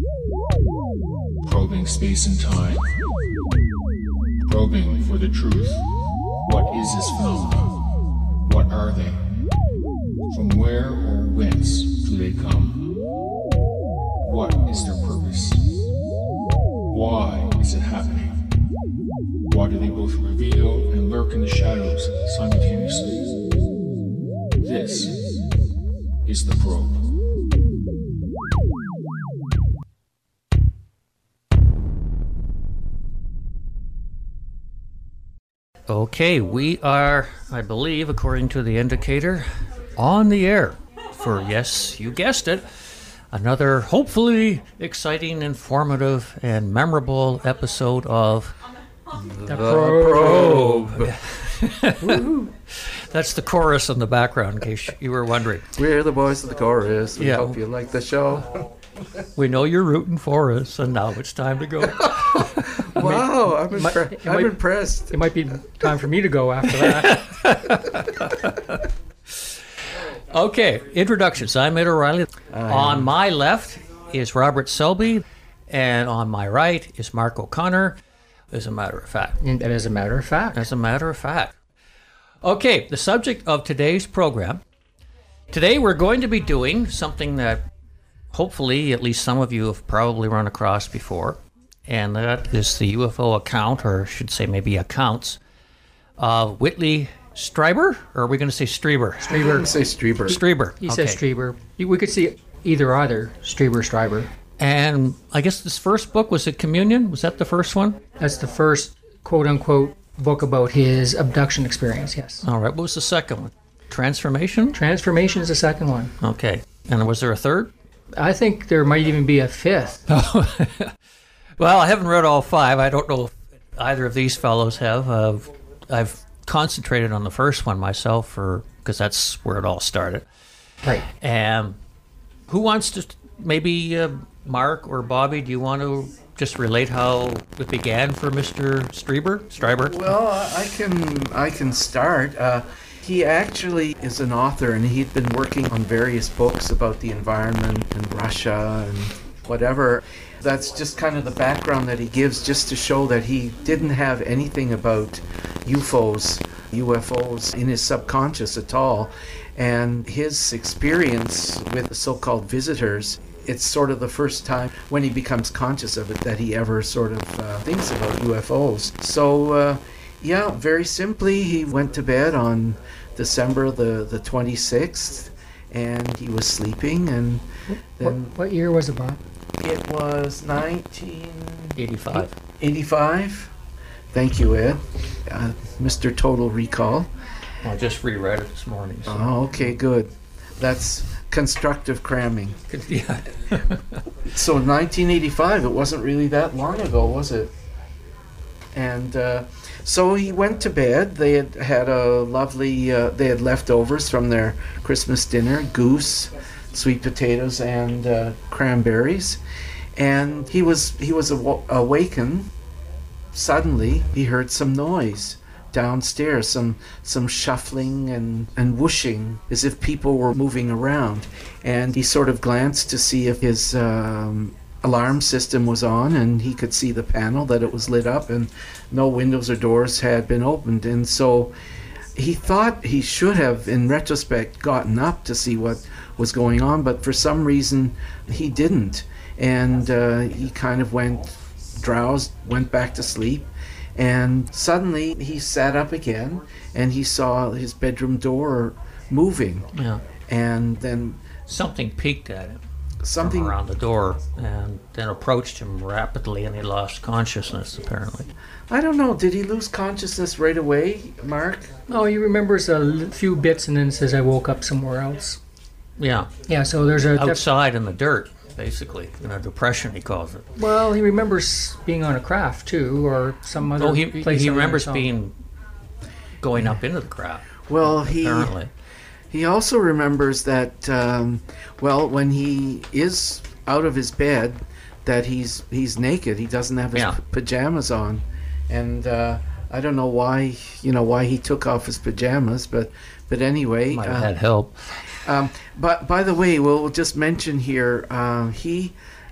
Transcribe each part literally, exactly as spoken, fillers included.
Probing space and time. Probing for the truth. What is this phenomenon? What are they? From where or whence do they come? What is their purpose? Why is it happening? Why do they both reveal and lurk in the shadows simultaneously? This is the probe. Okay, we are, I believe, according to the indicator, on the air for, yes, you guessed it, another hopefully exciting, informative, and memorable episode of The, the Probe. Probe. That's the chorus in the background, in case you were wondering. We're the boys of the chorus. We Yeah. hope you like the show. We know you're rooting for us, and now it's time to go. Wow, I'm, might- impre- it I'm might- impressed. It might be time for me to go after that. Okay, introductions. I'm Ed O'Reilly. I On am. my left is Robert Selby, and on my right is Mark O'Connor, as a matter of fact. And as a matter of fact. As a matter of fact. Okay, the subject of today's program. Today we're going to be doing something that hopefully at least some of you have probably run across before, and that is the U F O account, or I should say maybe accounts, of Whitley Strieber, or are we going to say Strieber? I'm going to say Strieber. Strieber. He okay. says Strieber. We could see either either. Strieber, Stryber. And I guess this first book, was it Communion? Was that the first one? That's the first quote unquote book about his abduction experience, yes. All right, what was the second one? Transformation? Transformation is the second one. Okay. And was there a third? I think there might even be a fifth. Well, I haven't read all five. I don't know if either of these fellows have. Uh, I've concentrated on the first one myself, for because that's where it all started. Right. And who wants to, maybe uh, Mark or Bobby, do you want to just relate how it began for Mister Strieber? Stryber? Well, I can I can start. Uh, he actually is an author, and he'd been working on various books about the environment and Russia and whatever. That's just kind of the background that he gives, just to show that he didn't have anything about U F Os, U F Os in his subconscious at all. And his experience with the so-called visitors, it's sort of the first time when he becomes conscious of it that he ever sort of uh, thinks about U F Os. So, uh, yeah, very simply, he went to bed on December the, the twenty-sixth, and he was sleeping, and What, then what year was it, Bob? it was nineteen eighty-five. eighty-five. Thank you, Ed. Uh, Mister Total Recall. I just reread it this morning. So. Oh, okay, good. That's constructive cramming. Yeah. So nineteen eighty-five, it wasn't really that long ago, was it? And uh, so he went to bed. They had had a lovely, uh, they had leftovers from their Christmas dinner, goose, sweet potatoes, and uh, cranberries. And he was he was aw- awakened. Suddenly, he heard some noise downstairs, some some shuffling and, and whooshing, as if people were moving around. And he sort of glanced to see if his um, alarm system was on, and he could see the panel that it was lit up, and no windows or doors had been opened. And so he thought he should have, in retrospect, gotten up to see what was going on, but for some reason he didn't. And uh, he kind of went drowsed, went back to sleep. And suddenly he sat up again, and he saw his bedroom door moving. Yeah. And then Something peeked at him something, from around the door and then approached him rapidly, and he lost consciousness, apparently. I don't know, did he lose consciousness right away, Mark? Oh, he remembers a l- few bits and then says, I woke up somewhere else. Yeah. Yeah, so there's a... def- Outside in the dirt, basically. In a depression, he calls it. well, he remembers being on a craft, too, or some other Oh, he, place. he on remembers there, so- being going up into the craft, Well, he apparently. he also remembers that, um, well, when he is out of his bed, that he's he's naked. He doesn't have his Yeah. p- pajamas on. And uh, I don't know why, you know, why he took off his pajamas, but but anyway. Might have uh, had help. Um, but by the way, we'll just mention here, uh, he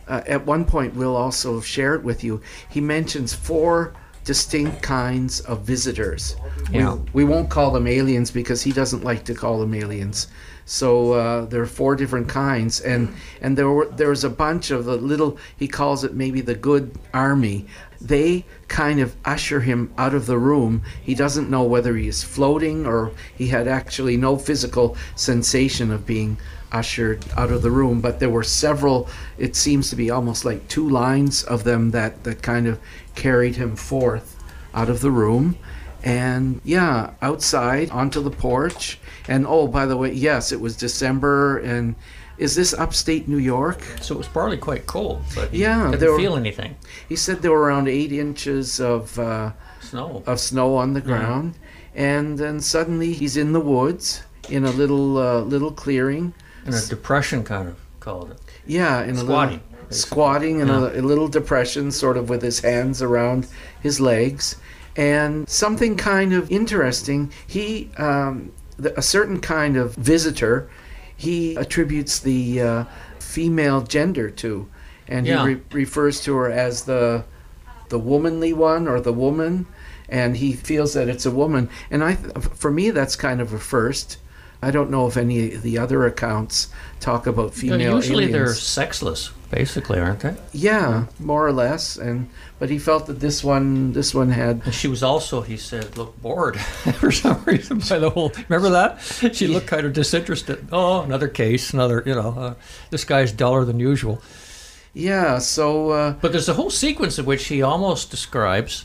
uh, at one point, we'll also share it with you. He mentions four distinct kinds of visitors. Yeah. We, we won't call them aliens because he doesn't like to call them aliens. So uh, there are four different kinds, and and there were there was a bunch of the little, he calls it maybe the good army. They kind of usher him out of the room. He doesn't know whether he is floating or he had actually no physical sensation of being ushered out of the room. But there were several, it seems to be almost like two lines of them that, that kind of carried him forth out of the room. And yeah, outside onto the porch. And oh, by the way, yes, it was December. And is this upstate New York? So it was probably quite cold, but he Yeah, didn't there were- feel anything. He said there were around eight inches of uh, Snow. of snow on the ground, and then suddenly he's in the woods in a little uh, little clearing. And a depression, kind of called it. Yeah, in a Squatting, little, basically. squatting in Yeah. a, a little depression, sort of with his hands around his legs, and something kind of interesting. He, um, the, a certain kind of visitor, he attributes the uh, female gender to, and Yeah. he re- refers to her as the the womanly one or the woman, and he feels that it's a woman. And I, th- for me, that's kind of a first. I don't know if any of the other accounts talk about Yeah, female usually they're aliens. sexless, basically, aren't they? Yeah, more or less. And but he felt that this one, this one had. And she was also, he said, looked bored for some reason by the whole. Remember that? She looked kind of disinterested. Oh, another case, another. You know, uh, this guy's duller than usual. Yeah. So uh, But there's a whole sequence in which he almost describes.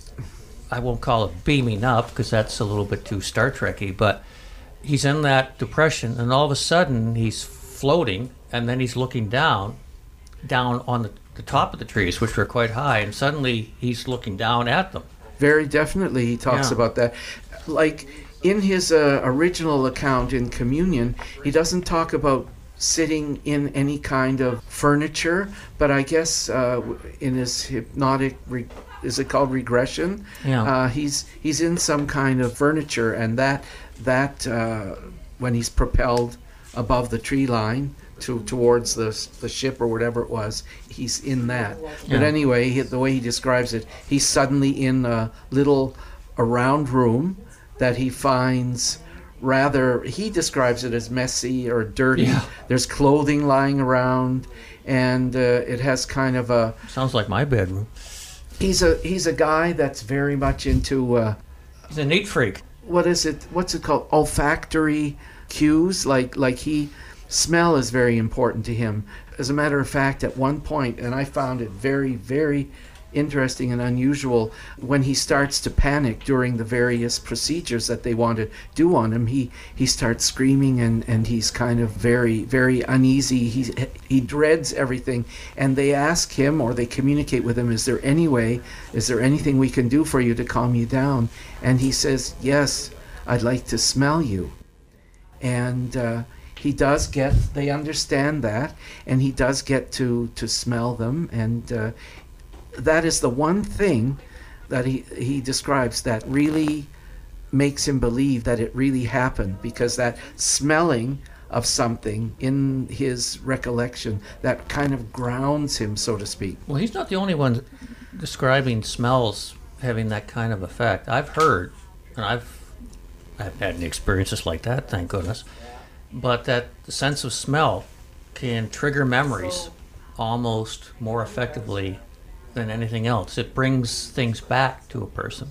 I won't call it beaming up because that's a little bit too Star Trekky, but he's in that depression, and all of a sudden he's floating, and then he's looking down, down on the, the top of the trees, which were quite high, and suddenly he's looking down at them. very definitely, he talks Yeah. about that. Like in his uh, original account in Communion, he doesn't talk about sitting in any kind of furniture, but I guess uh, w- in his hypnotic, re- is it called regression? Yeah. Uh, he's he's in some kind of furniture, and that that uh, when he's propelled above the tree line to towards the the ship or whatever it was, he's in that. But Yeah. anyway, he, the way he describes it, he's suddenly in a little a round room that he finds rather, he describes it as messy or dirty. Yeah. There's clothing lying around, and uh, it has kind of a. Sounds like my bedroom. He's a he's a guy that's very much into. Uh, He's a neat freak. what is it? What's it called? Olfactory cues. Like like he, smell is very important to him. As a matter of fact, at one point, and I found it very very interesting and unusual, when he starts to panic during the various procedures that they want to do on him, he he starts screaming and and he's kind of very very uneasy. He he dreads everything, and they ask him or they communicate with him, is there any way, is there anything we can do for you to calm you down? And he says, yes, I'd like to smell you. And uh, he does get, they understand that, and he does get to to smell them, and uh, that is the one thing that he, he describes that really makes him believe that it really happened, because that smelling of something in his recollection, that kind of grounds him, so to speak. Well, he's not the only one describing smells having that kind of effect. I've heard, and I've I haven't had any experiences like that, thank goodness, but that the sense of smell can trigger memories almost more effectively than anything else. It brings things back to a person.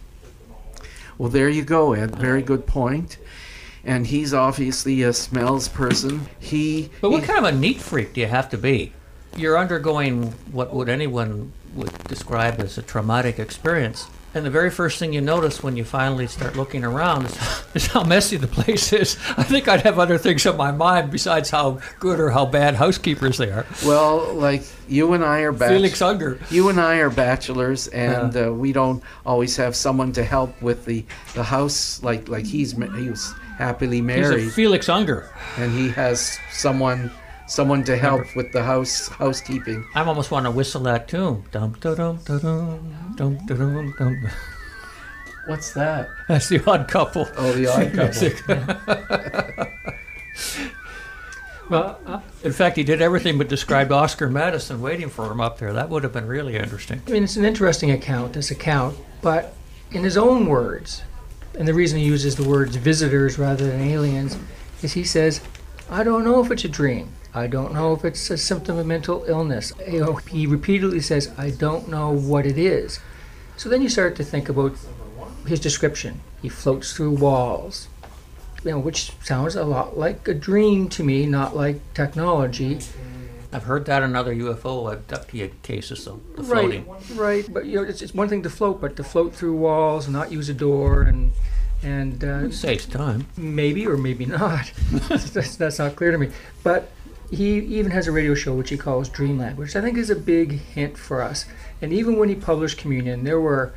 Well, there you go, Ed. Very good point. And he's obviously a smells person. He. But what he- kind of a neat freak do you have to be? You're undergoing what would anyone would describe as a traumatic experience. And the very first thing you notice when you finally start looking around is, is how messy the place is. I think I'd have other things on my mind besides how good or how bad housekeepers they are. Well, like you and I are bach- Felix Unger. You and I are bachelors, and uh, we don't always have someone to help with the, the house. Like like he's ma- he was happily He's married, a Felix Unger. and he has someone someone to help with the house housekeeping. I almost want to whistle that tune. Dum dum dum dum dum dum dum. What's that? That's the Odd Couple. Oh, the Odd Couple. Music. Well, uh, In fact, he did everything but described Oscar Madison waiting for him up there. That would have been really interesting. I mean, it's an interesting account, this account, but in his own words, and the reason he uses the words visitors rather than aliens, is he says, I don't know if it's a dream. I don't know if it's a symptom of mental illness. You know, he repeatedly says, I don't know what it is. So then you start to think about his description. He floats through walls, you know, which sounds a lot like a dream to me, not like technology. I've heard that in other U F O abductee cases, though, the Right, floating. right. But you know, it's, it's one thing to float, but to float through walls and not use a door and and uh, It saves time. maybe or maybe not. that's, that's not clear to me. But he even has a radio show which he calls Dreamland, which I think is a big hint for us. And even when he published Communion, there were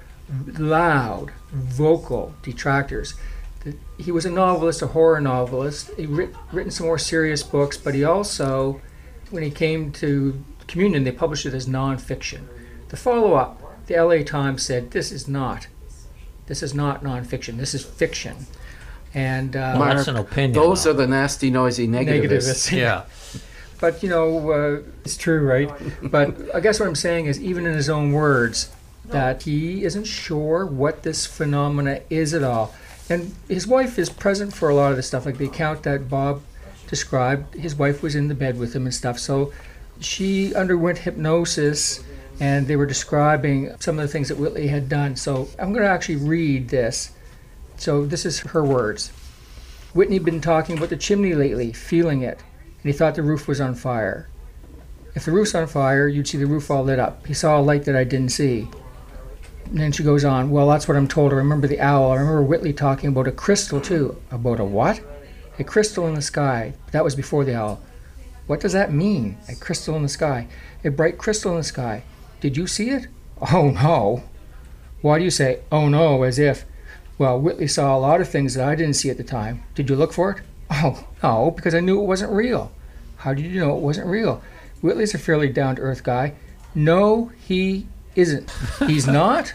loud, vocal detractors. The- He was a novelist, a horror novelist. He writ, written some more serious books, but he also, when he came to Communion, they published it as nonfiction. The follow-up, the L A Times said, this is not. This is not nonfiction. This is fiction. And uh, Well, that's an opinion. Those though. are the nasty, noisy negativists. negativists. Yeah. But you know, uh, it's true, right? But I guess what I'm saying is, even in his own words, that he isn't sure what this phenomena is at all. And his wife is present for a lot of this stuff, like the account that Bob described. His wife was in the bed with him and stuff. So she underwent hypnosis, and they were describing some of the things that Whitley had done. So I'm going to actually read this. So this is her words. Whitney had been talking about the chimney lately, feeling it, and he thought the roof was on fire. If the roof's on fire, you'd see the roof all lit up. He saw a light that I didn't see. And then she goes on, well, that's what I'm told. I remember the owl. I remember Whitley talking about a crystal, too. About a what? A crystal in the sky. That was before the owl. What does that mean, a crystal in the sky? A bright crystal in the sky. Did you see it? Oh, no. Why do you say, oh, no, as if? Well, Whitley saw a lot of things that I didn't see at the time. Did you look for it? Oh, no, because I knew it wasn't real. How did you know it wasn't real? Whitley's a fairly down-to-earth guy. No, he isn't. He's not?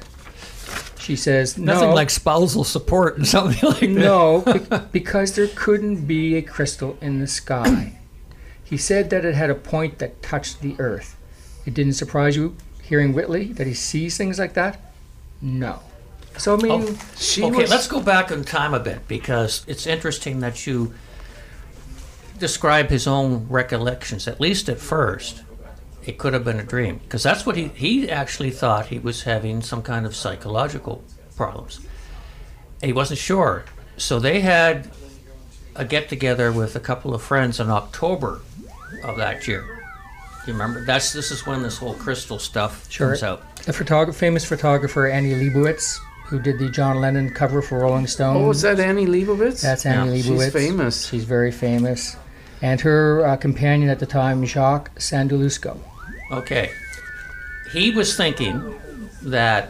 She says, no. Nothing like spousal support and something like that. No, be- because there couldn't be a crystal in the sky. He said that it had a point that touched the earth. It didn't surprise you hearing Whitley that he sees things like that? No. So, I mean, Oh, She okay, was, let's go back in time a bit, because it's interesting that you describe his own recollections, at least at first. It could have been a dream, because that's what he, he actually thought he was having some kind of psychological problems. And he wasn't sure. So they had a get-together with a couple of friends in October of that year. You remember? That's This is when this whole crystal stuff Sure. comes out. the photog- famous photographer Annie Leibovitz, who did the John Lennon cover for Rolling Stone. oh, was that Annie Leibovitz? That's Annie Yeah, she's Leibovitz. famous. She's very famous. And her uh, companion at the time, Jacques Sandelusco. Okay. He was thinking that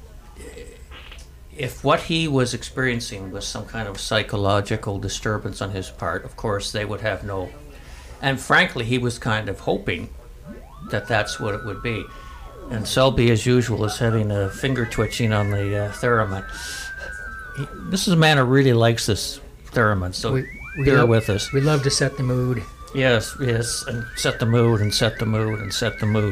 if what he was experiencing was some kind of psychological disturbance on his part, of course, they would have no. And frankly, he was kind of hoping that that's what it would be. And Selby, as usual, is having a finger twitching on the uh, theremin. He, this is a man who really likes this theremin, so We- we bear love- with us. We love to set the mood. Yes, yes, and set the mood, and set the mood, and set the mood.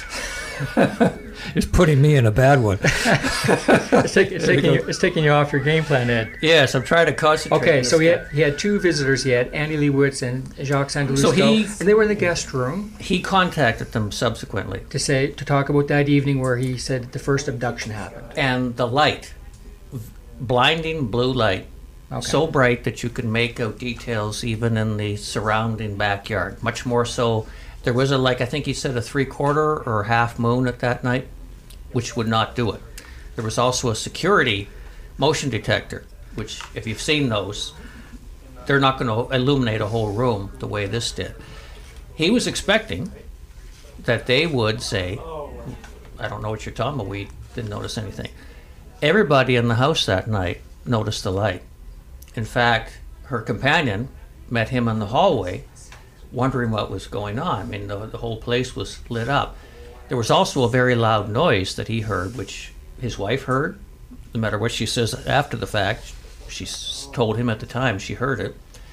It's putting me in a bad one. It's, take, it's, taking you, it's taking you off your game plan, Ed. Yes, I'm trying to concentrate. Okay, on so he this had, he had two visitors. He had Annie Leibovitz and Jacques Sandelusco. So he- and they were in the guest room guy. He contacted them subsequently, to say to talk about that evening where he said the first abduction happened. and the light, blinding blue light, Okay. so bright that you could make out details even in the surrounding backyard. Much more so, there was a, like I think he said, a three-quarter or half moon at that night, which would not do it. There was also a security motion detector, which, if you've seen those, they're not going to illuminate a whole room the way this did. He was expecting that they would say, I don't know what you're talking about, we didn't notice anything. Everybody in the house that night noticed the light. In fact, her companion met him in the hallway, wondering what was going on. I mean, the, the whole place was lit up. There was also a very loud noise that he heard, which his wife heard. No matter what she says after the fact, she s- told him at the time she heard it.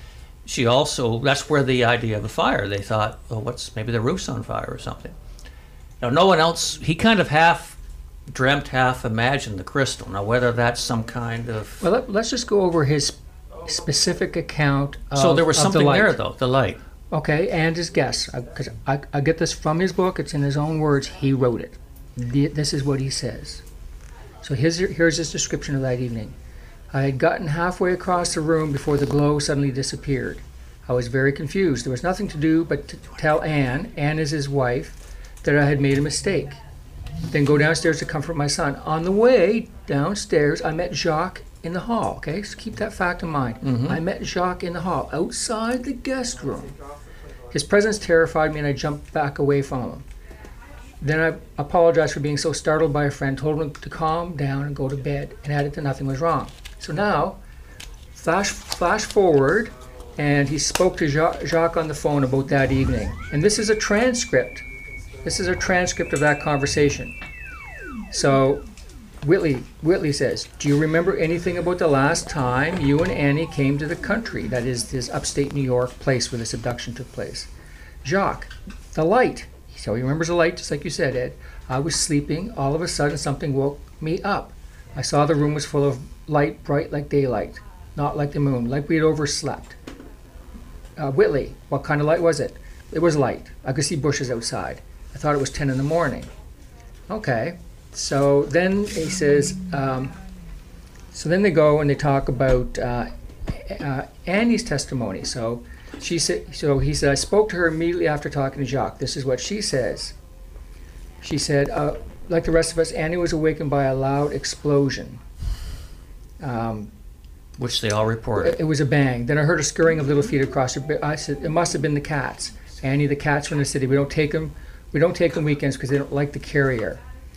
she also, that's where the idea of the fire, they thought, well, what's, maybe the roof's on fire or something. Now, no one else, he kind of half dreamt, half imagined the crystal. Now, whether that's some kind of... Well, let, let's just go over his specific account of, so there was of the something light. there, though, the light. Okay, and his guess, because I, I, I get this from his book. It's in his own words. He wrote it. The, this is what he says. So here's, here's his description of that evening. I had gotten halfway across the room before the glow suddenly disappeared. I was very confused. There was nothing to do but to tell Anne, Anne is his wife, that I had made a mistake. Then go downstairs to comfort my son. On the way downstairs, I met Jacques in the hall. Okay, so keep that fact in mind. Mm-hmm. I met Jacques in the hall, outside the guest room. His presence terrified me, and I jumped back away from him. Then I apologized for being so startled by a friend, told him to calm down and go to bed, and added that nothing was wrong. So now, flash, flash forward, and he spoke to Jacques, Jacques on the phone about that evening. And this is a transcript. This is a transcript of that conversation. So Whitley, Whitley says, do you remember anything about the last time you and Annie came to the country? That is this upstate New York place where this abduction took place. Jacques, the light. So he remembers the light, just like you said, Ed. I was sleeping. All of a sudden, something woke me up. I saw the room was full of light, bright like daylight, not like the moon, like we had overslept. Uh, Whitley, what kind of light was it? It was light. I could see bushes outside. I thought it was ten in the morning. Okay. So then he says, um, so then they go and they talk about uh, uh, Annie's testimony. So she said, so he said, I spoke to her immediately after talking to Jacques. This is what she says. She said, uh, like the rest of us, Annie was awakened by a loud explosion. Um, Which they all reported. it, it was a bang. Then I heard a scurrying of little feet across her. I said, it must have been the cats. Annie, the cats from the city. We don't take them. We don't take them weekends because they don't like the carrier.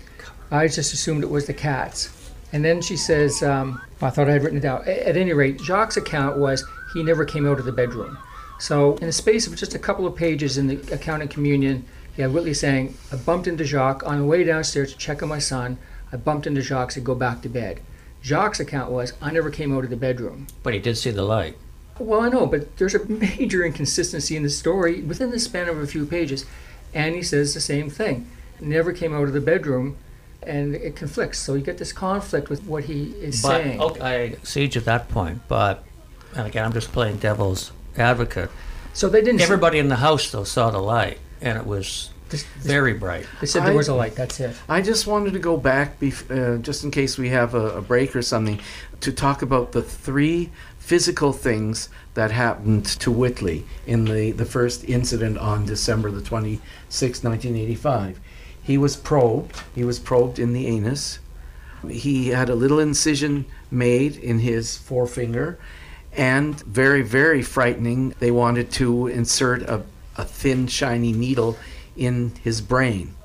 I just assumed it was the cats. And then she says, um, I thought I had written it down. At, at any rate, Jacques' account was he never came out of the bedroom. So in the space of just a couple of pages in the account in Communion, you have Whitley saying, I bumped into Jacques on the way downstairs to check on my son. I bumped into Jacques and go back to bed. Jacques' account was, I never came out of the bedroom. But he did see the light. Well, I know, but there's a major inconsistency in the story within the span of a few pages. Annie says the same thing. Never came out of the bedroom, and it conflicts. So you get this conflict with what he is But, saying. okay, I siege at that point, but, and again, I'm just playing devil's advocate. So they didn't. Everybody in the house, though, saw the light, and it was This, this, very bright. they said there I- was a light. That's it. I just wanted to go back, bef- uh, just in case we have a, a break or something, to talk about the three physical things that happened to Whitley in the, the first incident on December the twenty-sixth, nineteen eighty-five. He was probed. He was probed in the anus. He had a little incision made in his forefinger, and very, very frightening, they wanted to insert a, a thin, shiny needle in his brain.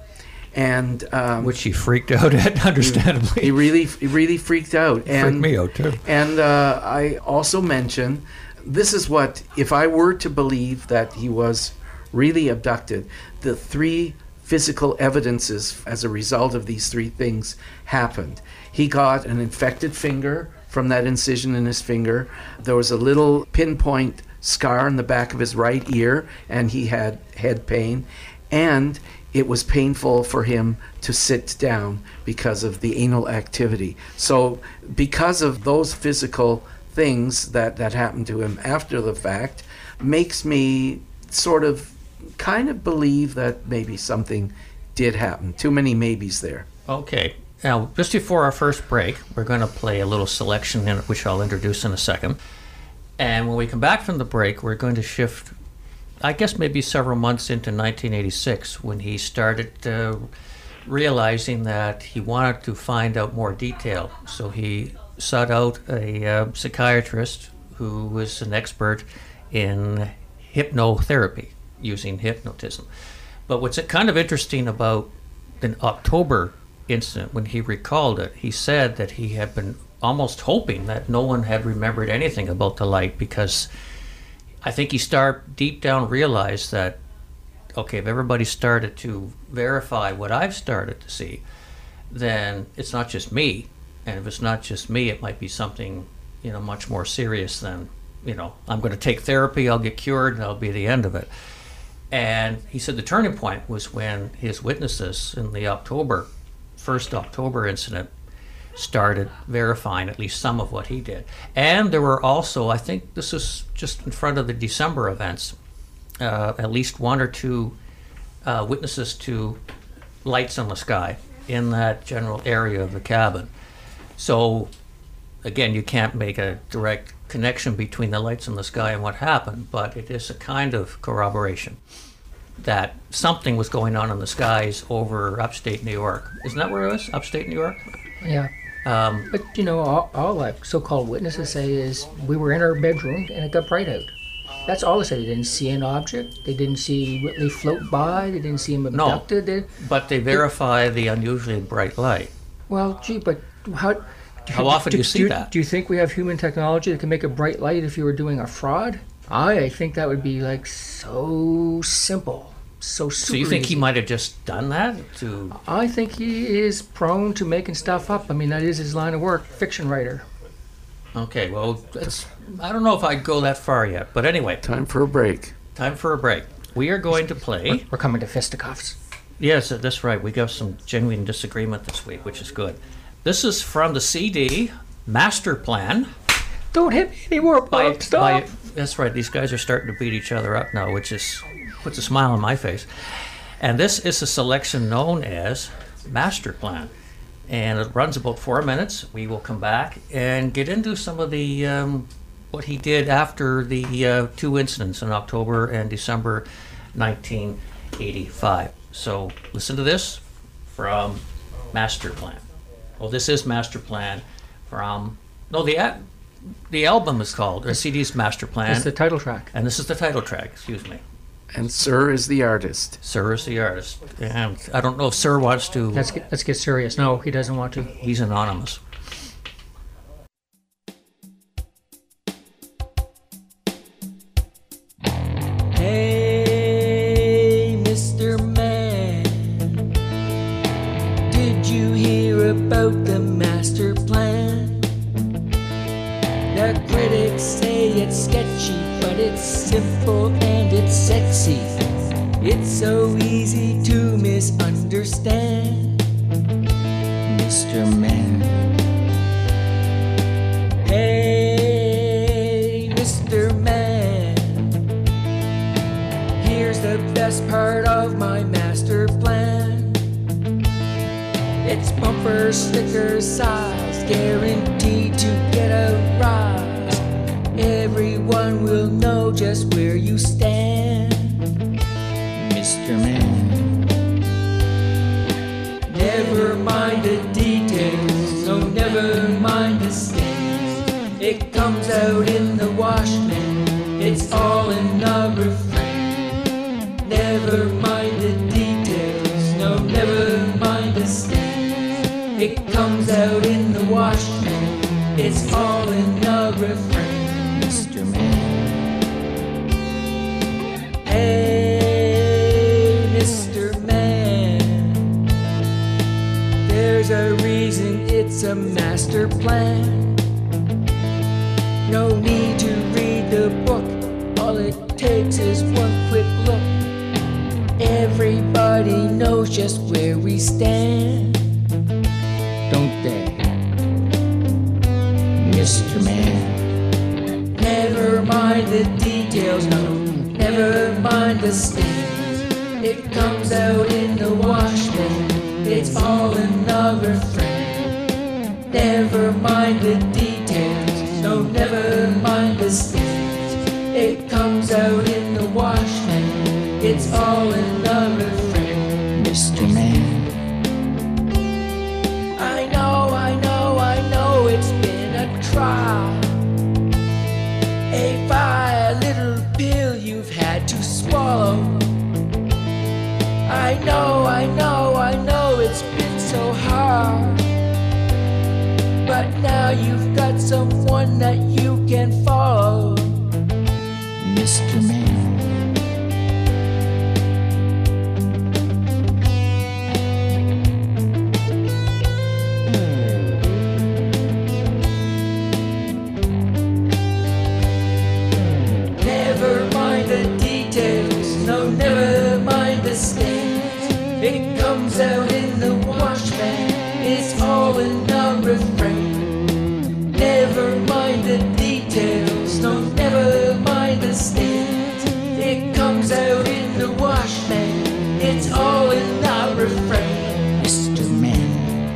And um, Which he freaked out at, understandably. he really, he really freaked out. freaked And me out, too. and uh, I also mention, this is what, if I were to believe that he was really abducted, the three physical evidences as a result of these three things happened. He got an infected finger from that incision in his finger. There was a little pinpoint scar in the back of his right ear, and he had head pain. And it was painful for him to sit down because of the anal activity. So because of those physical things that, that happened to him after the fact, makes me sort of kind of believe that maybe something did happen. Too many maybes there. Okay. Now, just before our first break, we're going to play a little selection, in, which I'll introduce in a second. And when we come back from the break, we're going to shift, I guess maybe several months into nineteen eighty-six, when he started uh, realizing that he wanted to find out more detail. So he sought out a uh, psychiatrist who was an expert in hypnotherapy, using hypnotism. But what's kind of interesting about the October incident, when he recalled it, he said that he had been almost hoping that no one had remembered anything about the light, because I think he start deep down realized that, okay, if everybody started to verify what I've started to see, then it's not just me. And if it's not just me, it might be something, you know, much more serious than you know, I'm going to take therapy, I'll get cured, and that'll be the end of it. And he said the turning point was when his witnesses in the October, first October incident started verifying at least some of what he did. And there were also, I think this is just in front of the December events, uh, at least one or two uh, witnesses to lights in the sky in that general area of the cabin. So again, you can't make a direct connection between the lights in the sky and what happened, but it is a kind of corroboration that something was going on in the skies over upstate New York. Isn't that where it was? Upstate New York? Yeah. Um, But, you know, all, all like so-called witnesses say is we were in our bedroom and it got bright out. That's all they said. They didn't see an object. They didn't see Whitley float by. They didn't see him No. abducted. They, but they verify the unusually bright light. well, gee, but how... How often do you see do, that? Do you think we have human technology that can make a bright light if you were doing a fraud? I think that would be like so simple, so super So you think easy. he might have just done that to... I think he is prone to making stuff up. I mean, that is his line of work, fiction writer. Okay, well, it's, I don't know if I'd go that far yet. But anyway, Time for a break. time for a break. We are going to play... We're coming to fisticuffs. Yes, that's right. We got some genuine disagreement this week, which is good. This is from the C D, Master Plan. Don't hit me anymore, By, Bob. Stop. by, that's right. These guys are starting to beat each other up now, which is puts a smile on my face. And this is a selection known as Master Plan. And it runs about four minutes. We will come back and get into some of the um, what he did after the uh, two incidents in October and December nineteen eighty-five. So listen to this from Master Plan. Well, this is Master Plan from no the a- the album is called or C D's Master Plan, It's the title track. and this is the title track. Excuse me. And Sir is the artist. Sir is the artist, and I don't know if Sir wants to. Let's get, let's get serious. No, he doesn't want to. He's anonymous. Hey, Mister Man, did you hear about the master plan? The critics say it's sketchy, but it's simple and it's sexy. It's so easy to misunderstand, Mister Man. Hey, Mister Man, here's the best part of my master plan. It's bumper sticker size, guaranteed to get a rise. Everyone will know just where you stand, Mister Man. Never mind the details, no, never mind the stains. It comes out in the wash, man, it's all in the refrain. Never mind the details, no, never mind the stains. It comes out in the wash, man, it's all in the refrain, Mister Man. Hey, Mister Man, there's a reason it's a master plan. No need to read the book, all it takes is one quick look. Everybody knows just where we stand, don't they, Mister Man? Never mind the details, no, never mind the stains. It comes out in the wash, man, it's all in the refrain. Never mind the details, no, never mind the stains. It comes out in the wash, man, it's all in the refrain, Mister Man. I know, I know, I know it's been a trial, a vile little pill you've had to swallow. I know, I know, I know it's been so hard, but now you've got someone that you can follow, Mister Man. out in the wash, man. It's all in the refrain. Never mind the details, no, never mind the state. It comes out in the wash, man. It's all in the refrain. Mister Man.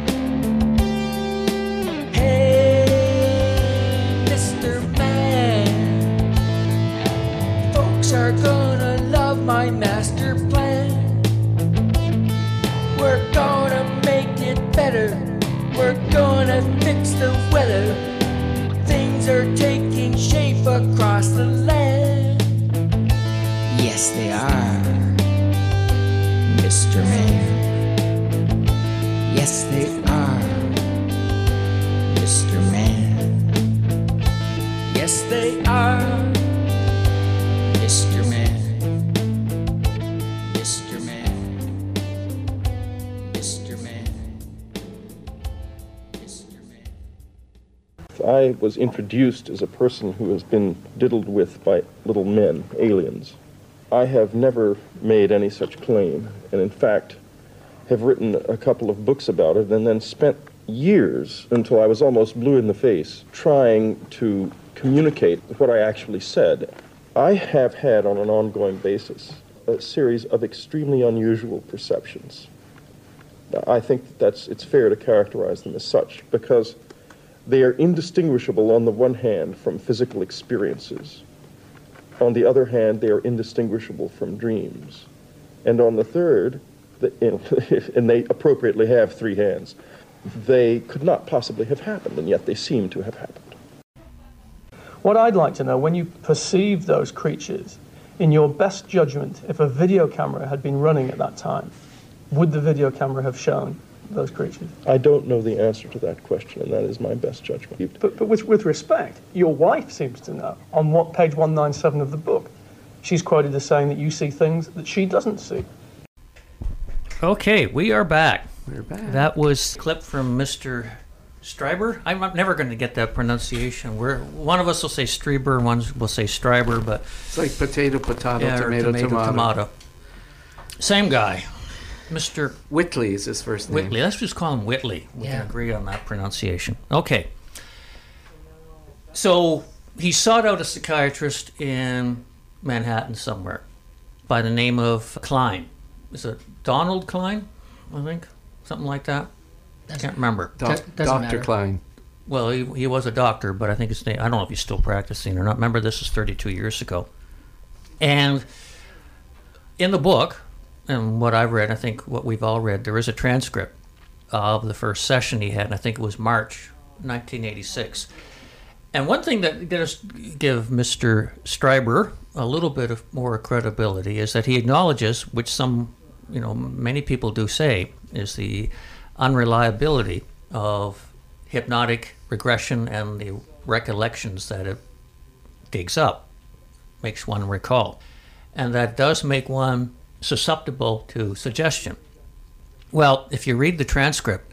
Hey, Mister Man, folks are gonna love my master plan. We're gonna make it better. We're gonna fix the weather. Things are taking shape across the land. Yes, they are. Mister Man. Yes, they are. Mister Man. Yes, they are. Mister Man. Mister Man. Mister Man. Mister Man. I was introduced as a person who has been diddled with by little men, aliens. I have never made any such claim, and in fact have written a couple of books about it, and then spent years, until I was almost blue in the face, trying to communicate what I actually said. I have had, on an ongoing basis, a series of extremely unusual perceptions. I think that that's, it's fair to characterize them as such, because they are indistinguishable on the one hand from physical experiences. On the other hand, they are indistinguishable from dreams. And on the third, the, and they appropriately have three hands, they could not possibly have happened, and yet they seem to have happened. What I'd like to know, when you perceive those creatures, in your best judgment, if a video camera had been running at that time, would the video camera have shown those creatures? I don't know the answer to that question, and that is my best judgment. But, but with, with respect, your wife seems to know. On what page one ninety-seven of the book, she's quoted as saying that you see things that she doesn't see. Okay, we are back. We're back. That was a clip from Mister Streiber. I'm not- never going to get that pronunciation. We're, one of us will say Streiber, and one will say Streiber, but It's like potato, potato, yeah, or tomato, tomato, tomato. tomato. Same guy, Mister Whitley is his first name. Whitley. Let's just call him Whitley. We Yeah. can agree on that pronunciation. Okay. So he sought out a psychiatrist in Manhattan somewhere by the name of Klein. Is it Donald Klein? I think something like that. I can't remember. Doc- That doesn't Doctor matter. Klein. Well, he, he was a doctor, but I think his name, I don't know if he's still practicing or not. Remember, this is thirty-two years ago. And in the book, and what I've read, I think what we've all read, there is a transcript of the first session he had, and I think it was March nineteen eighty-six. And one thing that does give Mister Streiber a little bit of more credibility is that he acknowledges, which some, you know, many people do say, is the unreliability of hypnotic regression and the recollections that it digs up, makes one recall. And that does make one susceptible to suggestion. Well, if you read the transcript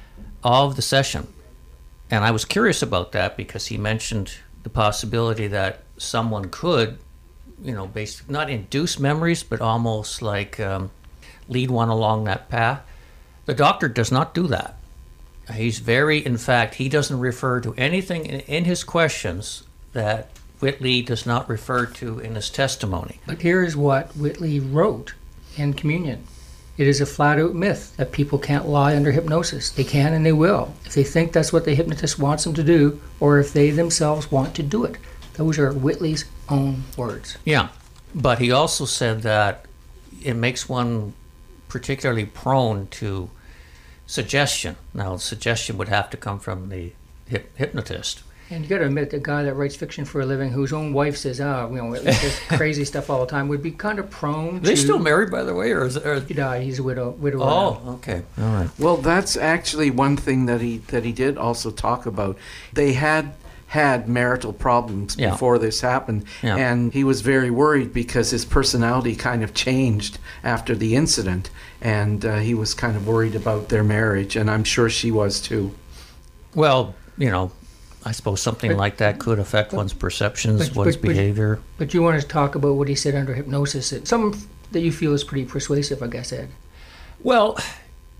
of the session, and I was curious about that because he mentioned the possibility that someone could, you know, basically not induce memories, but almost like um, lead one along that path. The doctor does not do that. He's very, in fact, he doesn't refer to anything in, in his questions that Whitley does not refer to in his testimony. But here's what Whitley wrote in Communion. It is a flat-out myth that people can't lie under hypnosis. They can and they will, if they think that's what the hypnotist wants them to do, or if they themselves want to do it. Those are Whitley's own words. Yeah, but he also said that it makes one particularly prone to suggestion. Now, suggestion would have to come from the hyp- hypnotist. And you got to admit, the guy that writes fiction for a living, whose own wife says, "Ah, you know, Whitley says crazy stuff all the time," would be kind of prone Are to. they still married, by the way, or is it? Or... He died. He's a widow. Widower. Oh, now. okay, all right. Well, that's actually one thing that he that he did also talk about. They had had marital problems Yeah. before this happened, Yeah. and he was very worried because his personality kind of changed after the incident, and uh, he was kind of worried about their marriage, and I'm sure she was too. Well, you know, I suppose something But- like that could affect one's perceptions, but- one's but- but- behavior. But you want to talk about what he said under hypnosis. It- Some that you feel is pretty persuasive, I guess, Ed. Well,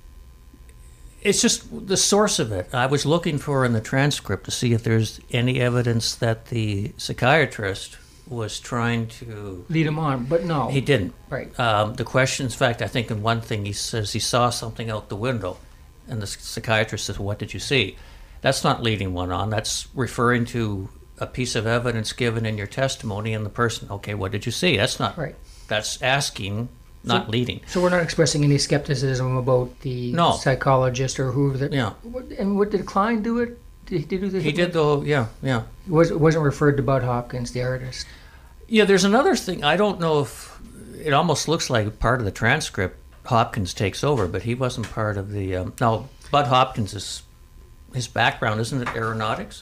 It's just the source of it. I was looking for in the transcript to see if there's any evidence that the psychiatrist was trying to Lead him on, but no. He didn't. Right. Um, the questions, in fact, I think in one thing he says he saw something out the window, and the psychiatrist says, "What did you see?" That's not leading one on. That's referring to a piece of evidence given in your testimony, and the person, okay, what did you see? That's not. Right. That's asking, not So- leading. So we're not expressing any skepticism about the No. psychologist or whoever. That, Yeah. What- And what did Klein do it? Did he do the? He did though. Yeah, yeah. It was, it wasn't referred to Bud Hopkins, the artist. Yeah, there's another thing. I don't know if it almost looks like part of the transcript. Hopkins takes over, but he wasn't part of the. Um, now, Bud Hopkins is his background, isn't it aeronautics?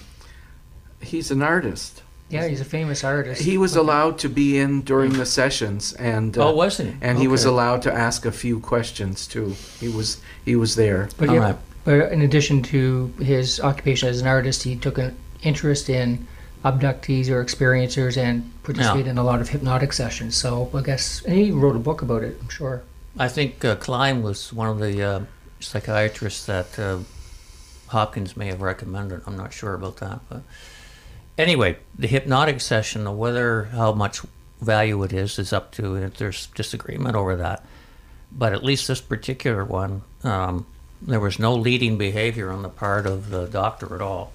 He's an artist. Yeah, he's a famous artist. He was allowed to be in during the sessions, and uh, Oh, was he? and he was Okay. allowed to ask a few questions too. He was he was there. But, All yeah, right. but in addition to his occupation as an artist, he took an interest in abductees or experiencers and participated Yeah. in a lot of hypnotic sessions. So I guess and he wrote a book about it, I'm sure. I think uh, Klein was one of the uh, psychiatrists that uh, Hopkins may have recommended. I'm not sure about that, but anyway, the hypnotic session, whether how much value it is, is up to. If there's disagreement over that, but at least this particular one, um, there was no leading behavior on the part of the doctor at all.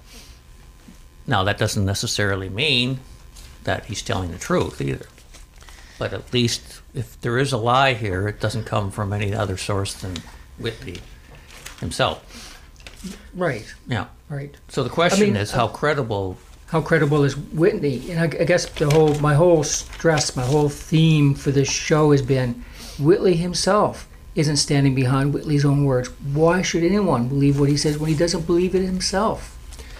Now, that doesn't necessarily mean that he's telling the truth either. But at least if there is a lie here, it doesn't come from any other source than Whitley himself. Right, Yeah. right. So the question I mean, is how credible. How credible is Whitney? And I, I guess the whole, my whole stress, my whole theme for this show has been Whitley himself isn't standing behind Whitley's own words. Why should anyone believe what he says when he doesn't believe it himself?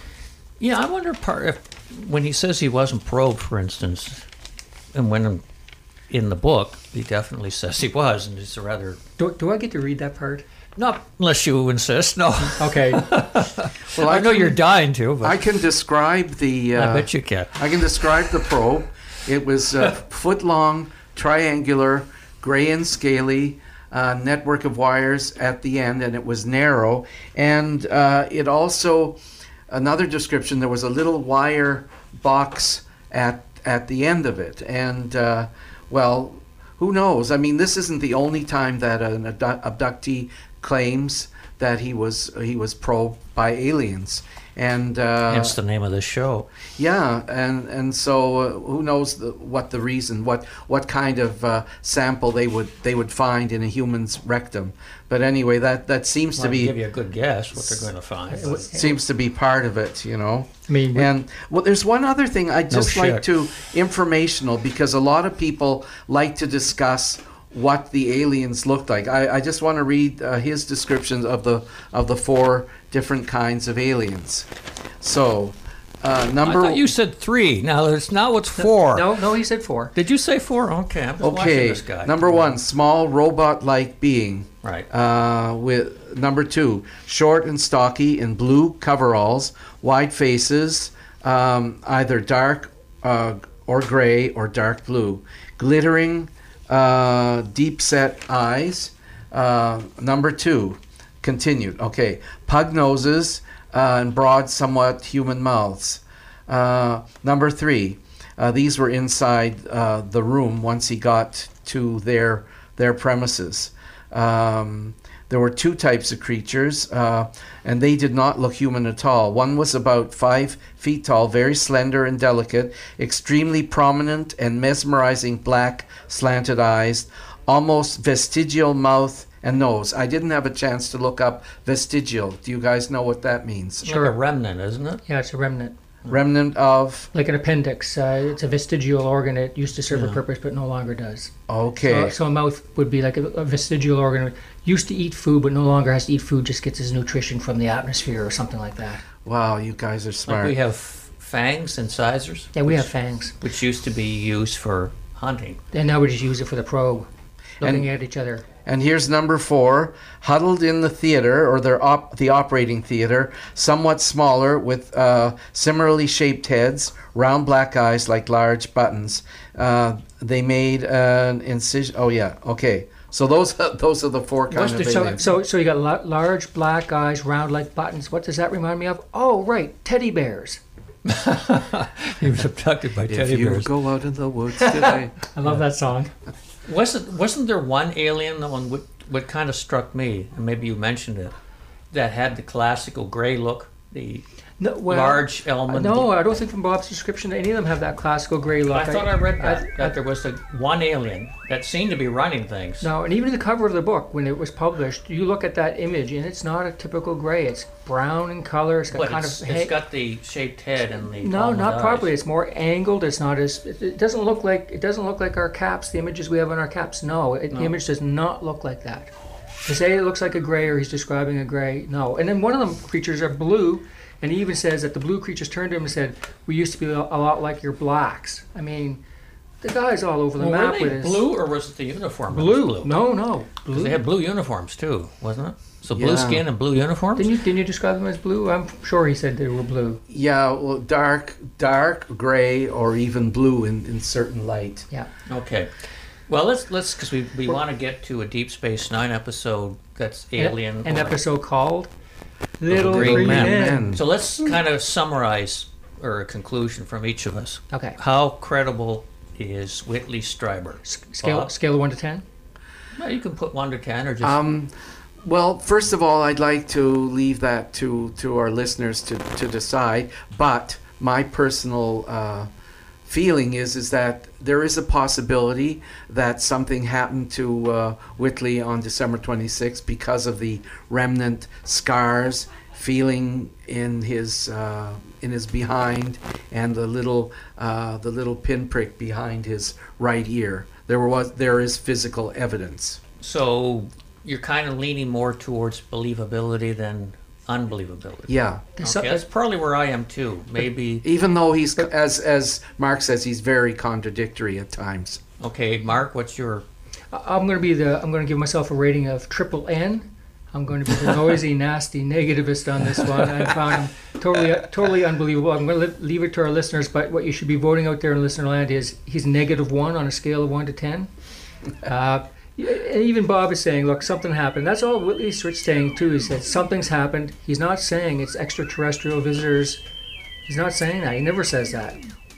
Yeah, I wonder part if when he says he wasn't probed, for instance, and when in the book he definitely says he was, and it's a rather Do, do I get to read that part? not unless you insist. No, Okay. Well, I, know can- you're dying to, but I can describe the. Uh, I bet you can. I can describe the probe. It was a foot long, triangular, gray and scaly uh, network of wires at the end, and it was narrow. And uh, it also, another description, there was a little wire box at at the end of it. And uh, well, who knows? I mean, this isn't the only time that an abdu- abductee claims that he was he was probed by aliens. And uh, Hence the name of the show. yeah, and and so uh, who knows the, what the reason, what what kind of uh, sample they would they would find in a human's rectum. But anyway, that that seems Well, to I can be give you a good guess what they're going to find. but- seems to be part of it, you know. I mean, And well, there's one other thing I'd No just like shit. to informational because a lot of people like to discuss what the aliens looked like. I, I just want to read uh, his descriptions of the of the four different kinds of aliens. So, uh, I number thought you said three. Now it's now it's four. no, no, he said four. Did you say four? Okay, I'm just watching okay, this guy. number one, small robot-like being. Right. Uh, with number two, short and stocky in blue coveralls, wide faces, um, either dark uh, or gray or dark blue, glittering, uh, deep-set eyes. Uh, number two, continued. Okay, pug noses uh, and broad, somewhat human mouths. Uh, number three, uh, these were inside uh, the room once he got to their their premises. Um, there were two types of creatures, uh, and they did not look human at all. One was about five feet tall, very slender and delicate, extremely prominent and mesmerizing black slanted eyes, almost vestigial mouth and nose. I didn't have a chance to look up vestigial. Do you guys know what that means? Sure. Like a remnant, isn't it? Yeah, it's a remnant. Remnant of? Like an appendix. Uh, it's a vestigial organ. It used to serve a purpose, but no longer does. Okay. So, so a mouth would be like a, a vestigial organ. Used to eat food, but no longer has to eat food. Just gets his nutrition from the atmosphere or something like that. Wow, you guys are Like smart. we have fangs, incisors. Yeah, we which- have fangs, Which used to be used for hunting. and now we just use it for the probe, looking And- at each other. And here's number four, huddled in the theater or their op- the operating theater, somewhat smaller with uh, similarly shaped heads, round black eyes like large buttons. Uh, they made an incision. Oh yeah, okay. So those those are the four kind What's of the, so, aliens. so, so you got la- large black eyes, round like buttons. What does that remind me of? Oh, right, teddy bears. He was abducted by if teddy you bears. go out in the woods today. I love that song. Wasn't wasn't there one alien, the one what, what kind of struck me, and maybe you mentioned it, that had the classical gray look, the No, well, large element? No, I don't think from Bob's description any of them have that classical gray look. I thought I read that, I- that there was a, one alien that seemed to be running things. No, and even in the cover of the book, when it was published, you look at that image, and it's not a typical gray. It's brown in color. It's got But kind it's, of it's ha- got the shaped head and the no, almond not eyes. properly. It's more angled. It's not as. It, it doesn't look like. It doesn't look like our caps. The images we have on our caps. No, it, the No. image does not look like that. To say it looks like a gray or he's describing a gray, no. And then one of them creatures are blue, and he even says that the blue creatures turned to him and said, "We used to be a a lot like your blacks." I mean, the guy's all over the Well, map were they with his blue, or was it the uniform? that blue. was blue? No, no, 'Cause blue. they had blue uniforms too, wasn't it? So blue Yeah. skin and blue uniforms? Didn't you didn't you describe them as blue? I'm sure he said they were blue. Yeah, well, dark, dark gray, or even blue in, in certain light. Yeah. Okay. Well, let's let's because we, we want to get to a Deep Space Nine episode that's alien. An or- episode called Little Green Green Men. Men. So let's kind of summarize or a conclusion from each of us. Okay. How credible is Whitley Strieber? Scale Bob? scale of one to ten. Well, you can put one to ten or just. Um, well, first of all, I'd like to leave that to, to our listeners to, to decide. But my personal uh, feeling is is that there is a possibility that something happened to uh, Whitley on December twenty-sixth because of the remnant scars, feeling in his uh, in his behind, and the little uh, the little pinprick behind his right ear. There was there is physical evidence. so you're kind of leaning more towards believability than unbelievability. Yeah. There's Okay, some- that's probably where I am too. Maybe. Even though he's, as as Mark says, he's very contradictory at times. Okay, Mark, what's your? I- I'm going to be the. I'm going to give myself a rating of triple N. I'm going to be the noisy, nasty negativist on this one. I found him totally, totally unbelievable. I'm going to li- leave it to our listeners, but what you should be voting out there in listener land is he's negative one on a scale of one to ten. Uh, and even Bob is saying, look, something happened. That's all Whitley Switch's saying too. He said something's happened. He's not saying it's extraterrestrial visitors. He's not saying that. He never says that.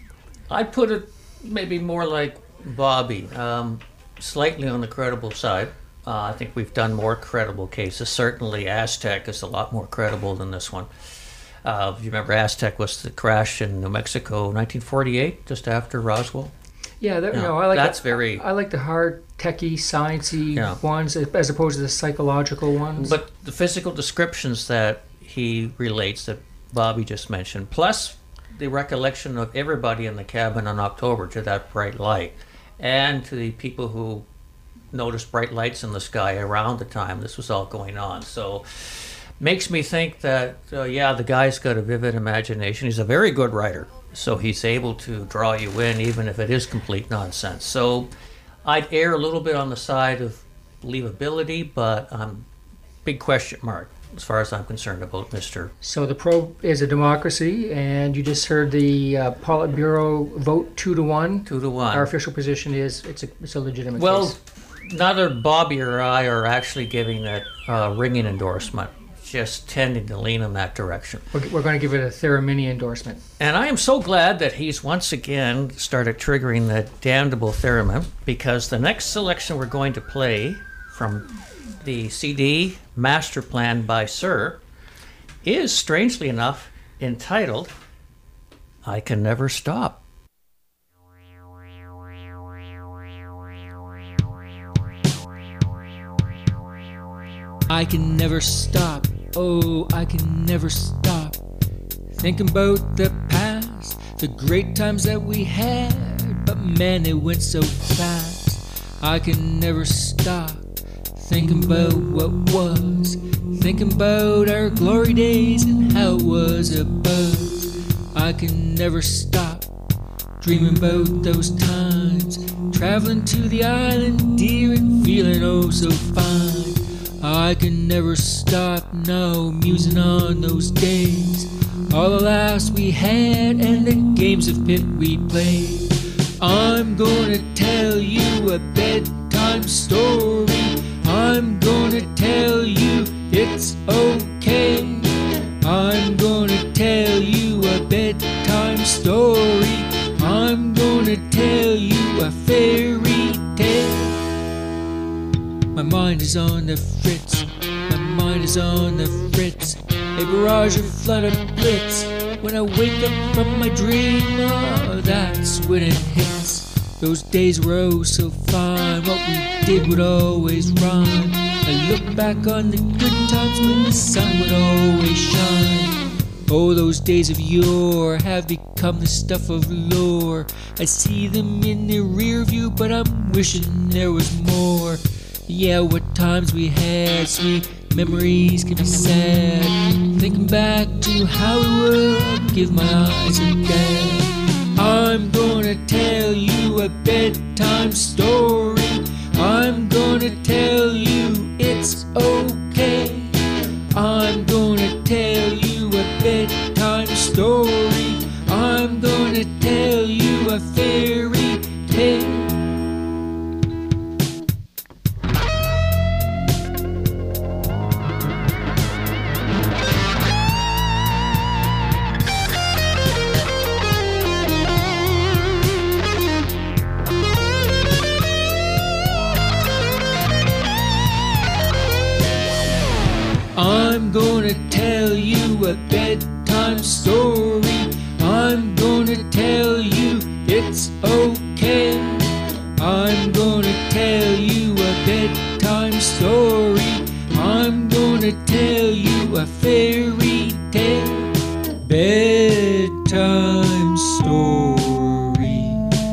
I'd put it maybe more like Bobby, um, slightly on the credible side. Uh, I think we've done more credible cases. Certainly, Aztec is a lot more credible than this one. Uh, if you remember, Aztec was the crash in New Mexico, nineteen forty-eight, just after Roswell. Yeah, that, you Yeah, know, I like that's the, very- I like the hard, techie, sciencey Yeah. ones as opposed to the psychological ones. But the physical descriptions that he relates, that Bobby just mentioned, plus the recollection of everybody in the cabin in October to that bright light, and to the people who noticed bright lights in the sky around the time this was all going on. So makes me think that, uh, yeah, the guy's got a vivid imagination. He's a very good writer, so he's able to draw you in even if it is complete nonsense. So I'd err a little bit on the side of believability, but um, big question mark as far as I'm concerned about Mister So the probe is a democracy, and you just heard the uh, Politburo vote two to one. Two to one. Our official position is it's a it's a legitimate Well, case. neither Bobby or I are actually giving that uh, ringing endorsement, just tending to lean in that direction. We're, we're going to give it a Theramini endorsement. And I am so glad that he's once again started triggering the damnable theremin, because the next selection we're going to play from the C D Master Plan by Sir is, strangely enough, entitled I Can Never Stop. I can never stop, oh, I can never stop thinking about the past, the great times that we had, but man, it went so fast. I can never stop thinking about what was, thinking about our glory days and how it was a buzz. I can never stop dreaming about those times, traveling to the island, dear, and feeling oh so fine. I can never stop now, musing on those days, all the laughs we had and the games of pit we played. I'm gonna tell you a bedtime bedtime story. I'm gonna tell you it's okay. I'm gonna tell you a bedtime story. I'm gonna tell you a fairy tale. My mind is on the fritz. My mind is on the fritz. A barrage of flood of blitz. When I wake up from my dream, oh, that's when it hits. Those days were oh so fine. What we did would always rhyme. I look back on the good times when the sun would always shine. Oh, those days of yore have become the stuff of lore. I see them in the rear view, but I'm wishing there was more. Yeah, what times we had, sweet memories can be sad. Thinking back to how we were, I'll give my eyes a gag. I'm gonna tell you a bedtime story. I'm gonna tell you it's okay. I'm gonna tell you a bedtime story. I'm gonna tell you a fairy tale. I'm gonna tell you a bedtime story. I'm gonna tell you it's okay. I'm gonna tell you a bedtime story. I'm gonna tell you a fairy tale. Bedtime story.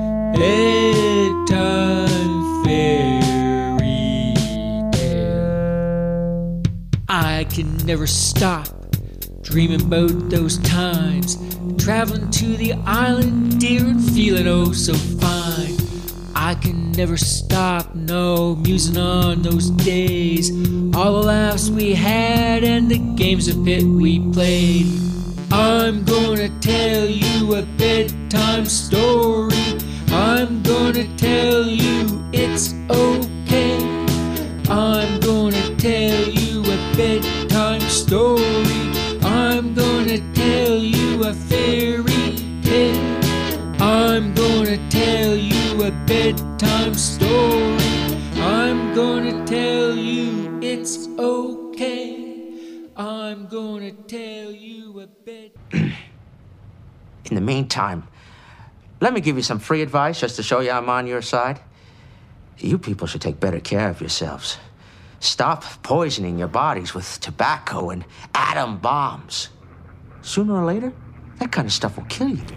Bedtime fairy tale. I can never stop dreaming about those times, traveling to the island, dear, and feeling oh so fine. I can never stop, no, musing on those days, all the laughs we had and the games of pit we played. I'm gonna tell you a bedtime story. I'm gonna tell you it's okay. I'm gonna tell you a bedtime story. I'm gonna tell you a fairy tale. I'm gonna tell you a bedtime story. I'm gonna tell you it's okay. I'm gonna tell you a bed. In the meantime, let me give you some free advice just to show you I'm on your side. You people should take better care of yourselves. Stop poisoning your bodies with tobacco and atom bombs. Sooner or later, that kind of stuff will kill you.